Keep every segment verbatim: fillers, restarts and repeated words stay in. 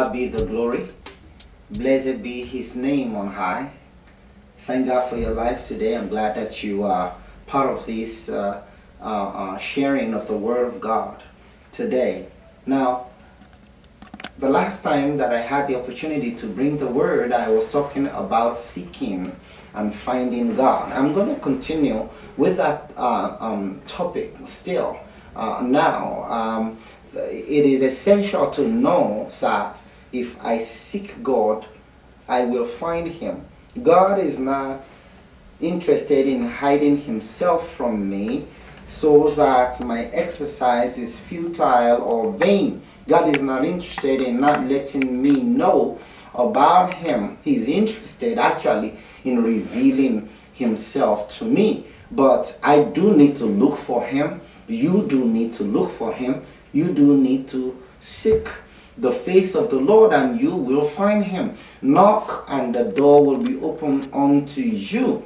God be the glory. Blessed be his name on high. Thank God for your life today. I'm glad that you are part of this uh, uh, uh, sharing of the Word of God today. Now, the last time that I had the opportunity to bring the Word, I was talking about seeking and finding God. I'm going to continue with that uh, um, topic still. Uh, now, um, it is essential to know that if I seek God, I will find Him. God is not interested in hiding Himself from me so that my exercise is futile or vain. God is not interested in not letting me know about Him. He's interested actually in revealing Himself to me. But I do need to look for Him. You do need to look for Him. You do need to seek the face of the Lord, and you will find Him. Knock and the door will be opened unto you.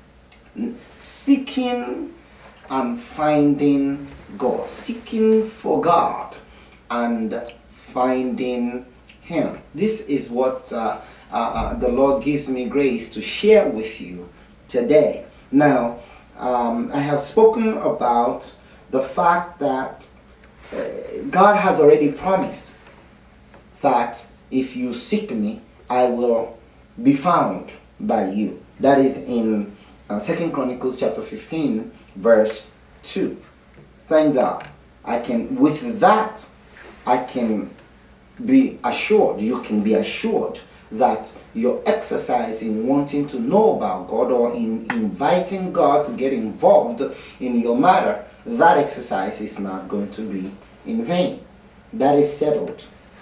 Seeking and finding God. Seeking for God and finding Him. This is what uh, uh, uh, the Lord gives me grace to share with you today. Now, um, I have spoken about the fact that uh, God has already promised that if you seek me, I will be found by you. That is in uh, Second Chronicles chapter fifteen, verse two. Thank God. I can, with that, I can be assured, you can be assured that your exercise in wanting to know about God or in inviting God to get involved in your matter, that exercise is not going to be in vain. That is settled.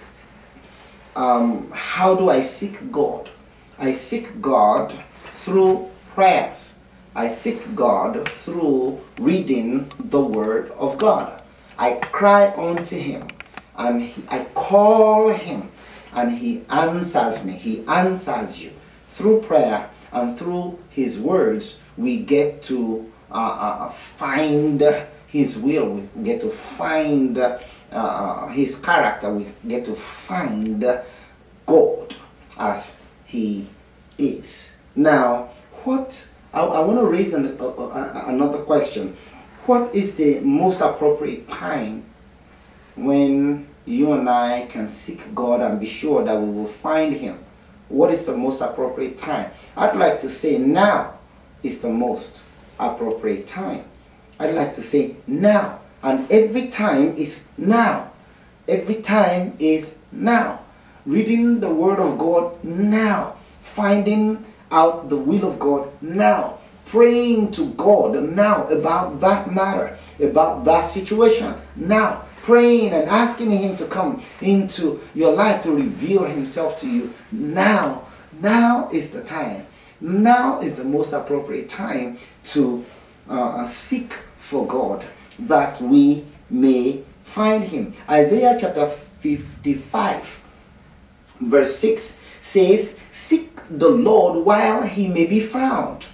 Um, how do I seek God? I seek God through prayers. I seek God through reading the Word of God. I cry unto Him and he, I call Him and He answers me. He answers you. Through prayer and through His words, we get to uh, uh, find His will. We get to find uh, His character. We get to find God as He is. Now, what I, I want to raise an, uh, uh, another question. What is the most appropriate time when you and I can seek God and be sure that we will find Him? What is the most appropriate time? I'd like to say now is the most appropriate time. I'd like to say now. And every time is now. Every time is now. Reading the Word of God now. Finding out the will of God now. Praying to God now about that matter, about that situation now. Praying and asking Him to come into your life to reveal Himself to you now. Now is the time. Now is the most appropriate time to uh, seek for God, that we may find Him. Isaiah chapter fifty-five verse six says, "Seek the Lord while He may be found.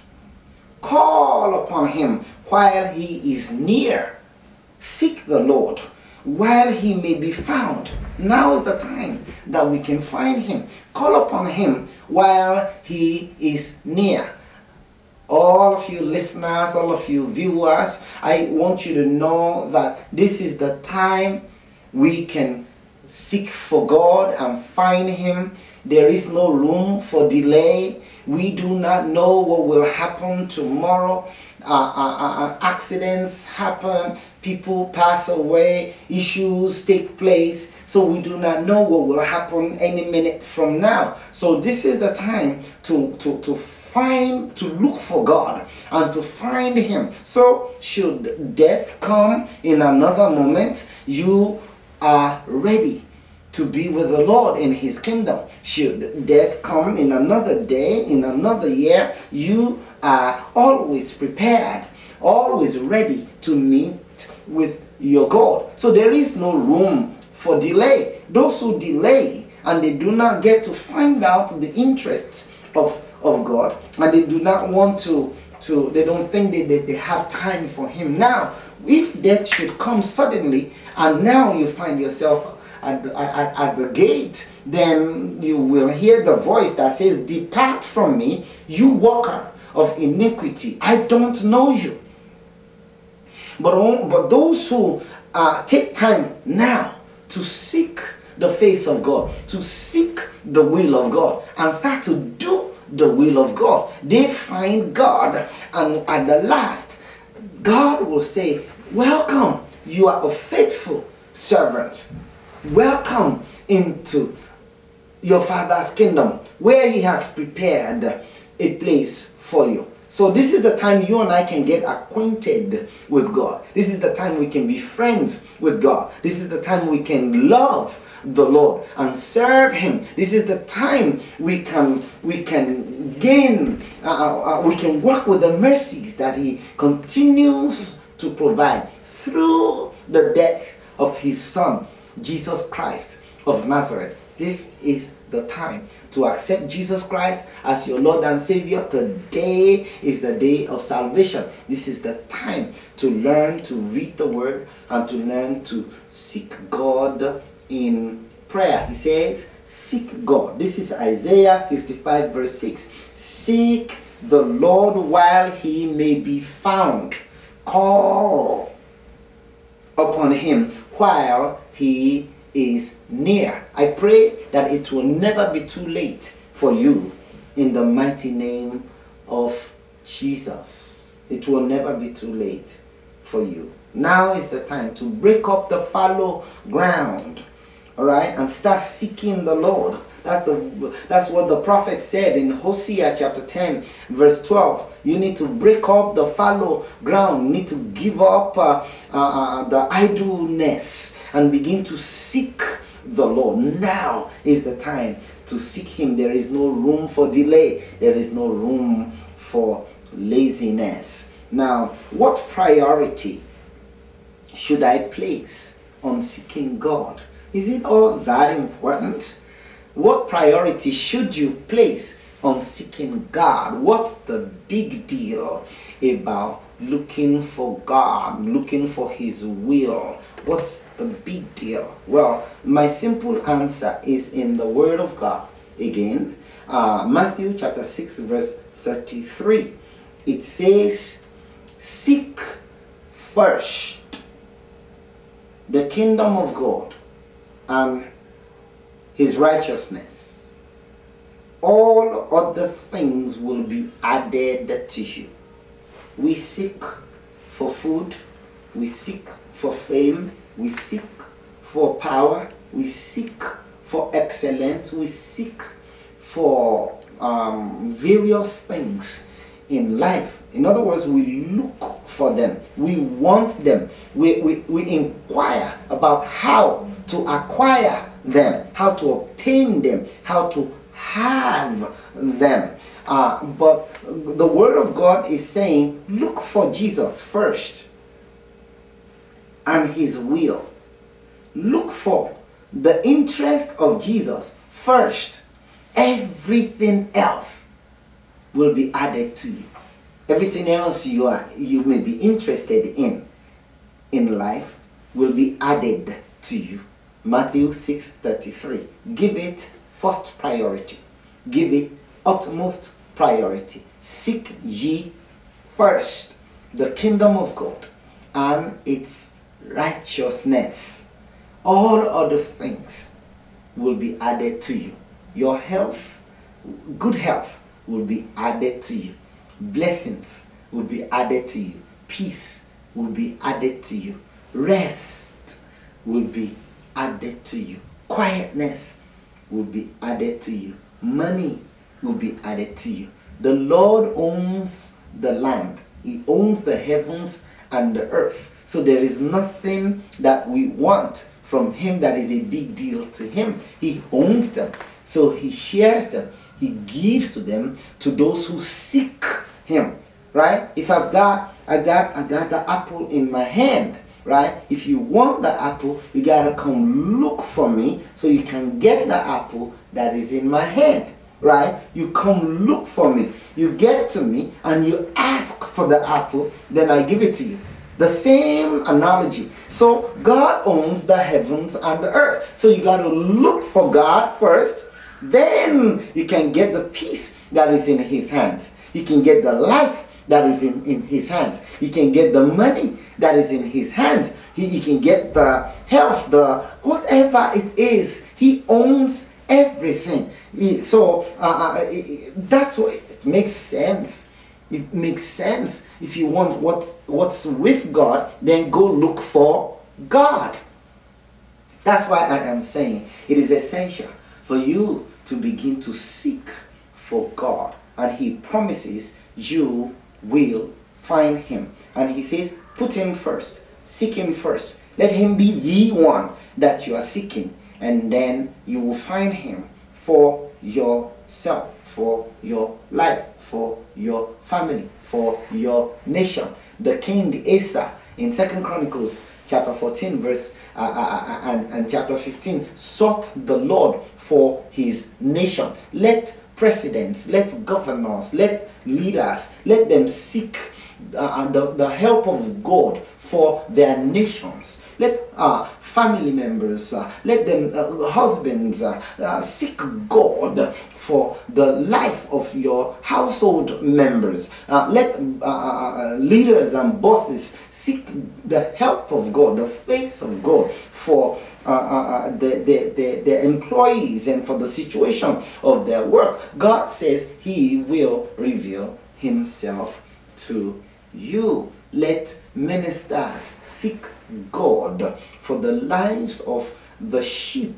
Call upon Him while He is near." Seek the Lord while He may be found. Now is the time that we can find Him. Call upon Him while He is near. All of you listeners, all of you viewers, I want you to know that this is the time we can seek for God and find Him. There is no room for delay. We do not know what will happen tomorrow. Uh, uh, uh, accidents happen, people pass away, issues take place, so we do not know what will happen any minute from now. So this is the time to, to, to find, to look for God and to find Him. So should death come in another moment, you are ready to be with the Lord in His kingdom. Should death come in another day, in another year, you are always prepared, always ready to meet with your God. So there is no room for delay. Those who delay and they do not get to find out the interests of, of God, and they do not want to, to they don't think that they, they have time for Him now. If death should come suddenly and now you find yourself at, the, at, at the gate, then you will hear the voice that says, "Depart from me, you worker of iniquity. I don't know you." But, but those who uh, take time now to seek the face of God, to seek the will of God, and start to do the will of God, they find God, and at the last, God will say, "Welcome, you are a faithful servant. Welcome into your Father's kingdom, where He has prepared a place for you." So this is the time you and I can get acquainted with God. This is the time we can be friends with God. This is the time we can love the Lord and serve Him. This is the time we can we can gain, uh, uh, we can work with the mercies that He continues to provide through the death of His Son, Jesus Christ of Nazareth. This is the time to accept Jesus Christ as your Lord and Savior. Today is the day of salvation. This is the time to learn to read the Word and to learn to seek God in prayer. He says, seek God. This is Isaiah fifty-five verse six. Seek the Lord while He may be found. Call upon Him while He is near. I pray that it will never be too late for you in the mighty name of Jesus. It will never be too late for you. Now is the time to break up the fallow ground, all right, and start seeking the Lord. That's the that's what the prophet said in Hosea chapter ten verse twelve. You need to break up the fallow ground. You need to give up uh, uh, uh, the idleness and begin to seek the Lord. Now is the time to seek Him. There is no room for delay. There is no room for laziness. Now, what priority should I place on seeking God? Is it all that important? What priority should you place on seeking God? What's the big deal about looking for God, looking for His will? What's the big deal? Well, my simple answer is in the Word of God. Again, uh, Matthew chapter six verse thirty-three. It says, seek first the kingdom of God and His righteousness. All other things will be added to you. We seek for food, we seek for fame, we seek for power, we seek for excellence, we seek for um, various things in life. In other words, we look for them, we want them, we, we, we inquire about how to acquire them, how to obtain them, how to have them. Uh, but the Word of God is saying, look for Jesus first and His will. Look for the interest of Jesus first. Everything else will be added to you. Everything else you are you may be interested in in life will be added to you. Matthew six thirty-three. Give it first priority. Give it utmost priority. Seek ye first the kingdom of God and its righteousness. All other things will be added to you. Your health, good health, will be added to you. Blessings will be added to you. Peace will be added to you. Rest will be added to you. Quietness will be added to you. Money will be added to you. The Lord owns the land. He owns the heavens and the earth. So there is nothing that we want from Him that is a big deal to Him. He owns them. So He shares them. He gives to them to those who seek Him. Right? If I've got I got I got the apple in my hand, right? If you want the apple, you gotta come look for me so you can get the apple that is in my hand. Right? You come look for me. You get to me and you ask for the apple, then I give it to you. The same analogy. So God owns the heavens and the earth. So you got to look for God first. Then you can get the peace that is in his hands. You can get the life that is in, in his hands. You can get the money that is in his hands. He, he can get the health, the whatever it is. He owns everything. He, so uh, uh, that's what it makes sense. It makes sense. If you want what what's with God, then go look for God. That's why I am saying it is essential for you to begin to seek for God. And he promises you will find him. And he says, put him first. Seek him first. Let him be the one that you are seeking. And then you will find him for yourself, for your life, for your family, for your nation. The king Asa in Second Chronicles chapter fourteen verse uh, uh, and, and chapter fifteen sought the Lord for his nation. Let presidents, let governors, let leaders, let them seek uh, the, the help of God for their nations. Let uh, family members, uh, let them, uh, husbands, uh, uh, seek God for the life of your household members. Uh, let uh, uh, leaders and bosses seek the help of God, the face of God for uh, uh, the, the, the, the employees and for the situation of their work. God says he will reveal himself to you. Let ministers seek God for the lives of the sheep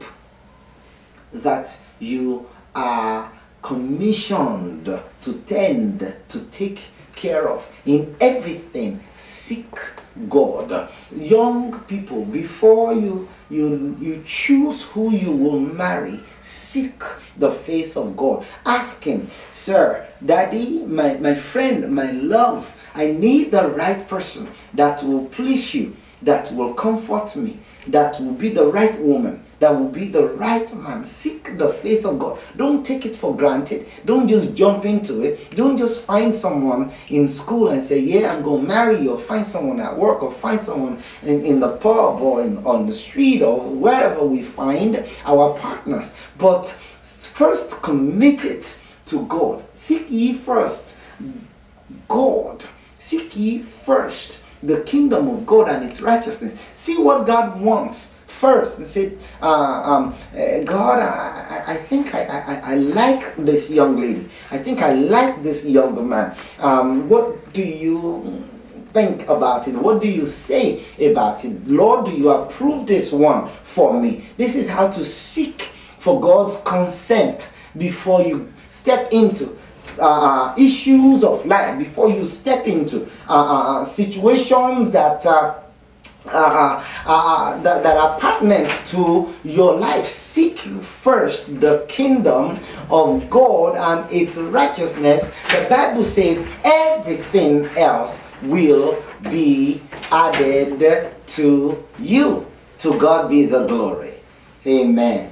that you are commissioned to tend, to take care of. In everything, seek God. Young people, before you you you choose who you will marry, seek the face of God. Ask him, sir, daddy, my, my friend, my love, I need the right person that will please you, that will comfort me, that will be the right woman, that will be the right man. Seek the face of God. Don't take it for granted. Don't just jump into it. Don't just find someone in school and say, yeah, I'm going to marry you, or find someone at work, or find someone in, in the pub or in, on the street or wherever we find our partners. But first commit it to God. Seek ye first God. Seek ye first the kingdom of God and its righteousness. See what God wants first. And say, uh, um, uh, God, I, I think I, I, I like this young lady. I think I like this younger man. Um, what do you think about it? What do you say about it? Lord, do you approve this one for me? This is how to seek for God's consent before you step into Uh, issues of life, before you step into uh, uh, situations that, uh, uh, uh, that that are pertinent to your life. Seek first the kingdom of God and its righteousness. The Bible says everything else will be added to you. To God be the glory. Amen.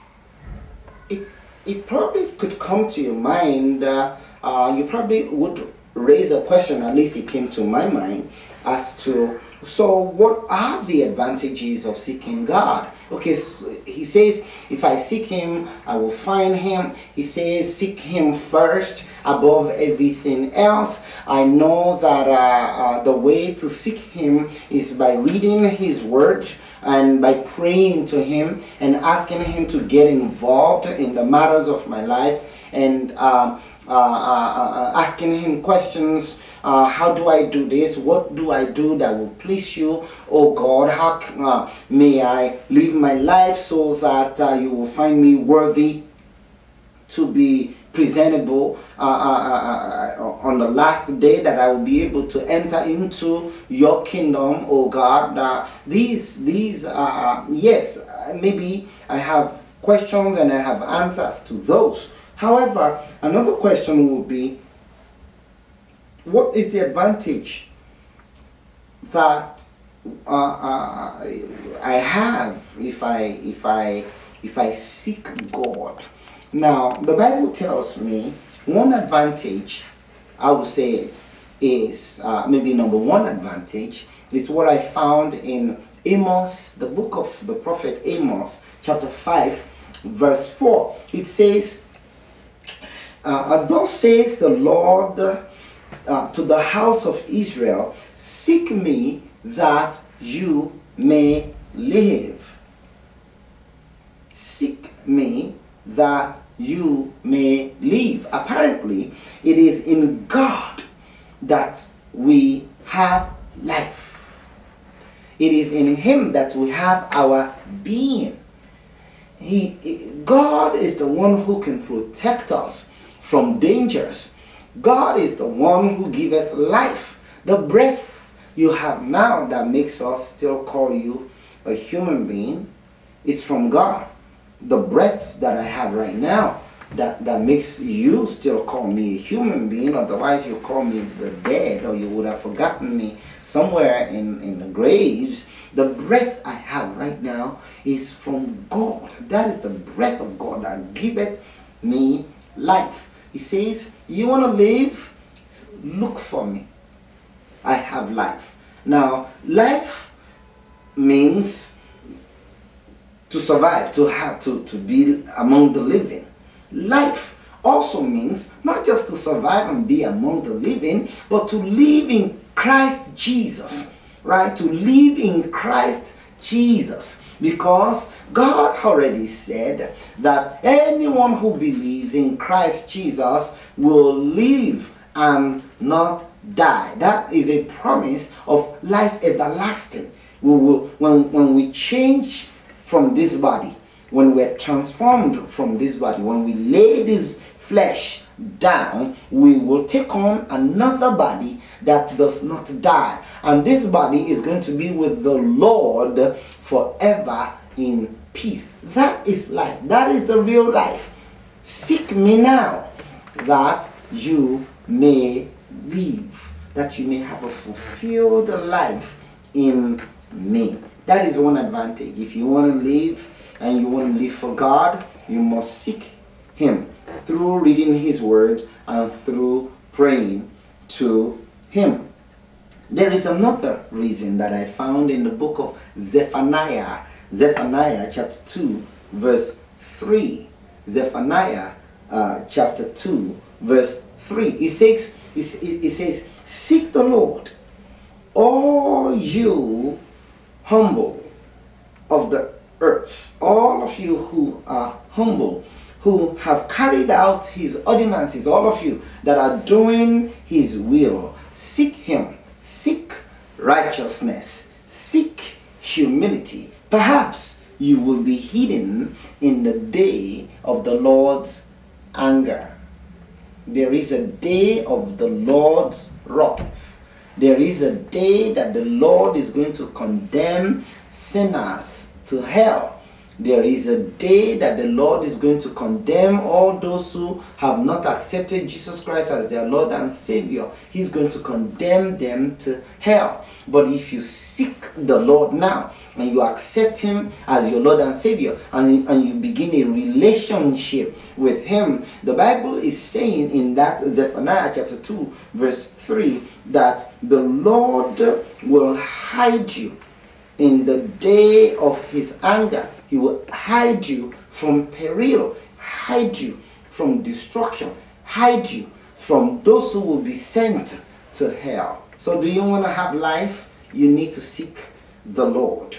It probably could come to your mind, uh, uh, you probably would raise a question, at least it came to my mind, as to, so what are the advantages of seeking God? Okay, so he says, if I seek him, I will find him. He says, seek him first above everything else. I know that uh, uh, the way to seek him is by reading his word, and by praying to him and asking him to get involved in the matters of my life, and uh, uh, uh, asking him questions. Uh, how do I do this? What do I do that will please you, oh God? How uh, may I live my life so that uh, you will find me worthy to be presentable uh, uh, uh, on the last day, that I will be able to enter into your kingdom, oh God. Uh, these, these, uh, yes, maybe I have questions and I have answers to those. However, another question will be, what is the advantage that uh, uh, I have if I if I if I seek God? Now, the Bible tells me one advantage, I would say, is uh, maybe number one advantage is what I found in Amos, the book of the prophet Amos, chapter five, verse four. It says, uh, thus says the Lord uh, to the house of Israel, seek me that you may live. Seek me that you may live. Apparently, it is in God that we have life. It is in Him that we have our being. He, God is the one who can protect us from dangers. God is the one who giveth life. The breath you have now that makes us still call you a human being is from God. The breath that I have right now that, that makes you still call me a human being, otherwise you call me the dead, or you would have forgotten me somewhere in, in the graves. The breath I have right now is from God. That is the breath of God that giveth me life. He says, you want to live? Look for me. I have life. Now, life means to survive, to have, to, to be among the living. Life also means not just to survive and be among the living, but to live in Christ Jesus, right? To live in Christ Jesus. Because God already said that anyone who believes in Christ Jesus will live and not die. That is a promise of life everlasting. We will, when, when we change from this body, when we're transformed from this body, when we lay this flesh down, we will take on another body that does not die. And this body is going to be with the Lord forever in peace. That is life. That is the real life. Seek me now that you may live, that you may have a fulfilled life in me. That is one advantage. If you want to live and you want to live for God, you must seek Him through reading His word and through praying to Him. There is another reason that I found in the book of Zephaniah, Zephaniah chapter two, verse three. Zephaniah uh, chapter two, verse three. It says, it says, seek the Lord, all you humble of the earth, all of you who are humble, who have carried out His ordinances, all of you that are doing His will, seek Him, seek righteousness, seek humility. Perhaps you will be hidden in the day of the Lord's anger. There is a day of the Lord's wrath. There is a day that the Lord is going to condemn sinners to hell. There is a day that the Lord is going to condemn all those who have not accepted Jesus Christ as their Lord and Savior. He's going to condemn them to hell. But if you seek the Lord now and you accept Him as your Lord and Savior, and, and you begin a relationship with Him, the Bible is saying in that Zephaniah chapter two verse three that the Lord will hide you in the day of His anger. He will hide you from peril, hide you from destruction, hide you from those who will be sent to hell. So do you want to have life? You need to seek the Lord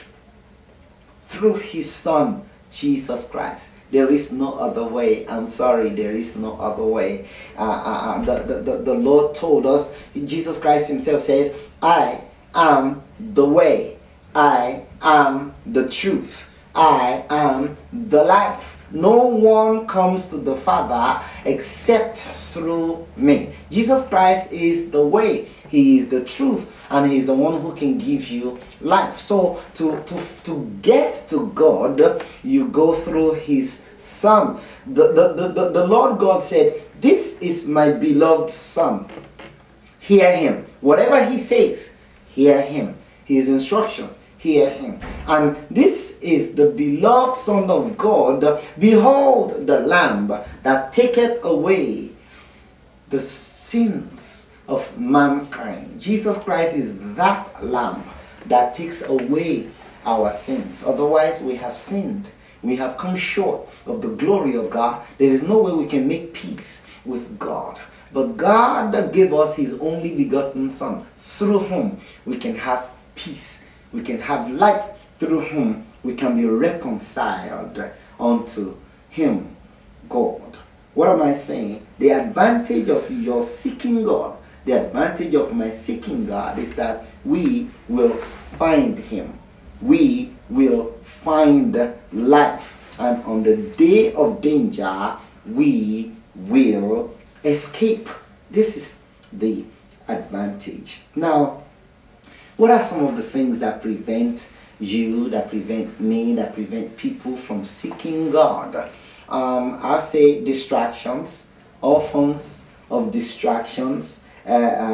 through His Son, Jesus Christ. There is no other way. I'm sorry, there is no other way. Uh, uh, the, the, the, the Lord told us, Jesus Christ Himself says, I am the way. I am the truth. I am the life. No one comes to the Father except through me. Jesus Christ is the way. He is the truth, and He's the one who can give you life. So to, to, to get to God, you go through His Son. The, the, the, the, the Lord God said, this is my beloved Son. Hear Him. Whatever He says, hear Him. His instructions, hear Him. And this is the beloved Son of God. Behold the Lamb that taketh away the sins of mankind. Jesus Christ is that lamb that takes away our sins. Otherwise, we have sinned. We have come short of the glory of God. There is no way we can make peace with God. But God gave us his only begotten Son, through whom we can have peace. We can have life, through whom we can be reconciled unto him, God. What am I saying? The advantage of your seeking God, the advantage of my seeking God is that we will find him. We will find life. And on the day of danger, we will escape. This is the advantage. Now, what are some of the things that prevent you, that prevent me, that prevent people from seeking God? Um, I'll say distractions, all forms of distractions. Uh,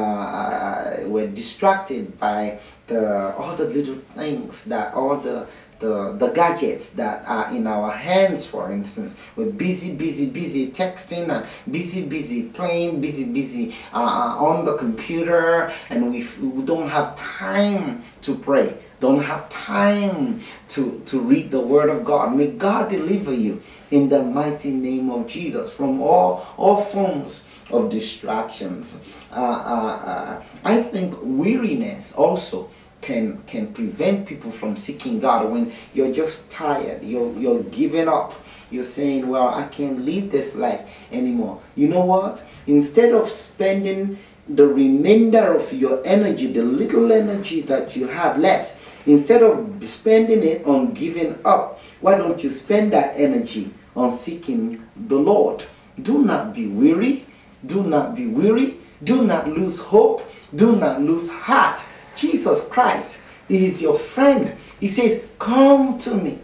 uh, we're distracted by the all the little things that all the the the gadgets that are in our hands. For instance, we're busy busy busy texting and busy busy playing, busy busy uh, on the computer, and we, we don't have time to pray, don't have time to to read the word of God. May God deliver you in the mighty name of Jesus from all all forms of distractions. Uh, uh, uh, I think weariness also can can prevent people from seeking God. When you're just tired, you're you're giving up, you're saying, well, I can't live this life anymore. You know what? Instead of spending the remainder of your energy, the little energy that you have left, instead of spending it on giving up, why don't you spend that energy on seeking the Lord? Do not be weary. Do not be weary. Do not lose hope. Do not lose heart. Jesus Christ is your friend. He says, come to me.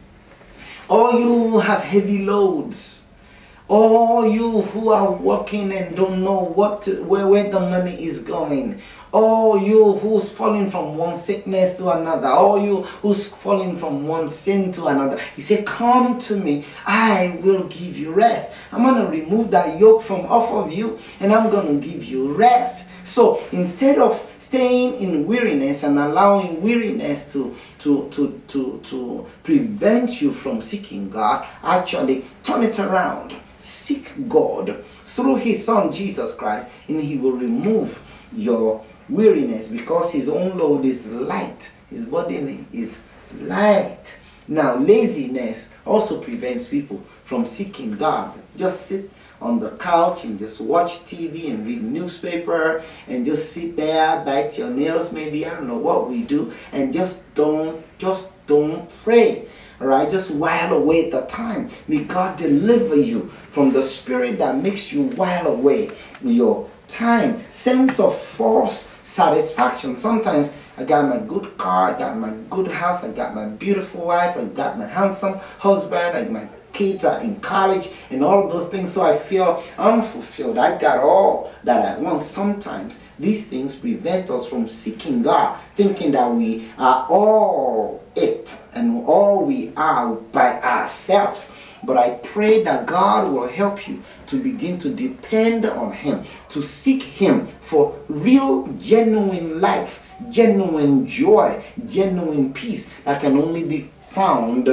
All you who have heavy loads, all you who are working and don't know what to, where, where the money is going, all you who's falling from one sickness to another, all you who's falling from one sin to another, he said, come to me, I will give you rest. I'm going to remove that yoke from off of you, and I'm going to give you rest. So instead of staying in weariness and allowing weariness to, to, to, to, to prevent you from seeking God, actually turn it around. Seek God through his Son Jesus Christ, and he will remove your weariness, because his own load is light. His burden is light. Now, laziness also prevents people from seeking God. Just sit on the couch and just watch T V and read newspaper and just sit there, bite your nails maybe, I don't know what we do, and just don't, just don't pray. All right, just while away the time. May God deliver you from the spirit that makes you while away your time. Sense of false satisfaction. Sometimes I got my good car, I got my good house, I got my beautiful wife, I got my handsome husband, and my kids are in college and all of those things, so I feel unfulfilled. I got all that I want. Sometimes these things prevent us from seeking God, thinking that we are all it and all we are by ourselves. But I pray that God will help you to begin to depend on him, to seek him for real, genuine life, genuine joy, genuine peace that can only be found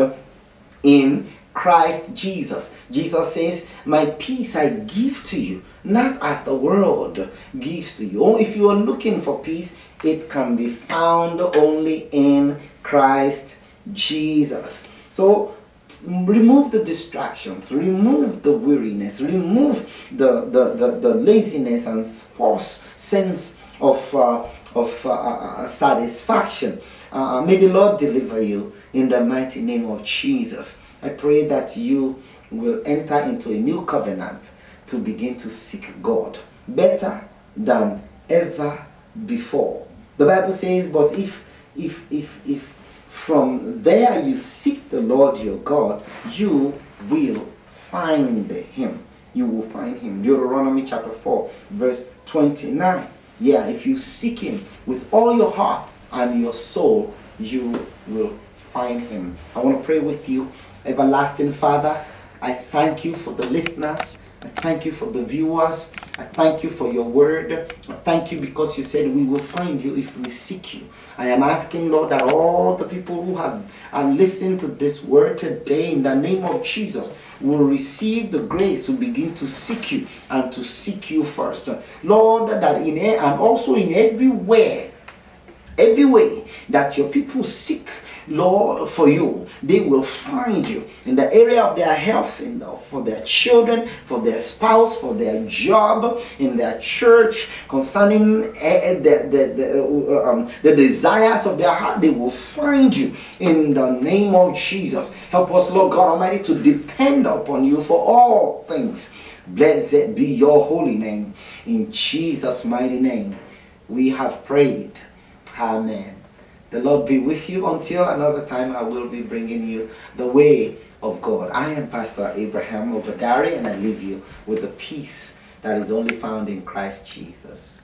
in Christ Jesus. Jesus says, my peace I give to you, not as the world gives to you. Oh, if you are looking for peace, it can be found only in Christ Jesus. So remove the distractions, remove the weariness, remove the, the, the, the laziness and false sense of, uh, of uh, uh, satisfaction. Uh, may the Lord deliver you in the mighty name of Jesus. I pray that you will enter into a new covenant to begin to seek God better than ever before. The Bible says, but if if if if from there you seek the Lord your God, you will find him. You will find him. Deuteronomy chapter four, verse twenty-nine. Yeah, if you seek him with all your heart and your soul, you will find him. I want to pray with you. Everlasting Father, I thank you for the listeners. I thank you for the viewers. I thank you for your word. I thank you because you said we will find you if we seek you. I am asking, Lord, that all the people who have are listening to this word today, in the name of Jesus, will receive the grace to begin to seek you and to seek you first. Lord, that in and also in everywhere, every way that your people seek, Lord, for you, they will find you in the area of their health, in the, for their children, for their spouse, for their job, in their church, concerning uh, the, the, the, uh, um, the desires of their heart. They will find you in the name of Jesus. Help us, Lord God Almighty, to depend upon you for all things. Blessed be your holy name. In Jesus' mighty name, we have prayed. Amen. The Lord be with you. Until another time, I will be bringing you the way of God. I am Pastor Abraham Obadari, and I leave you with the peace that is only found in Christ Jesus.